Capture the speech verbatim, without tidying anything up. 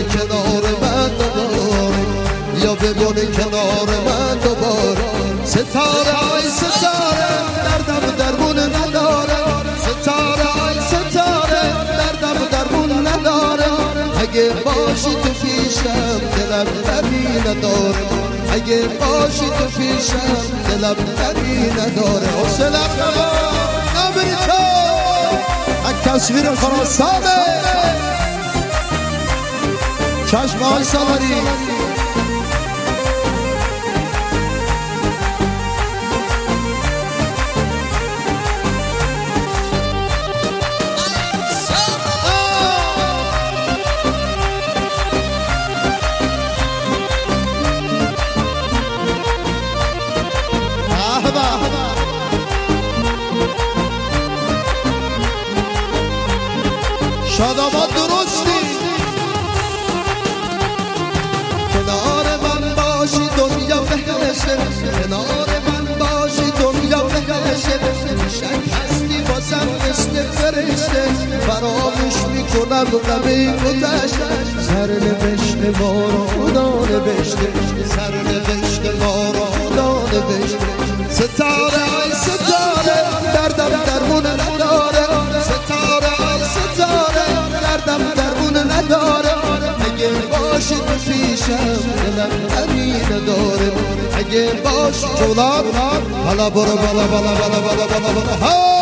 بمونی کنار من دوباره، یا بمونی کنار من دوباره. ستاره ای ستاره دردم درمون نداره، ستاره ای ستاره دردم درمون نداره. اگه باشی تو پیشم دلم دردی نداره، اگه باشی تو پیشم دلم دردی نداره. حسنم نبری تو یک تصویر خراسانه چشم های سواری. شاداباد درستی کنار من باشی دنیا بهشه، کنار من باشی دنیا بهشه. شک هستی بازم مثل فرشته، فراموش میکنم غمی گذشته. سر نوشته ما رو خدا نوشته، سر نوشته ما رو خدا نوشته. ستاره ای ستاره دردم درمون نداره، ستاره ای ستاره دردم درمون نداره. اگه باشی تو پیشم دلم غمی نداره، اگه باشی جولان. بالا برو بالا بالا بالا بالا بالا بالا.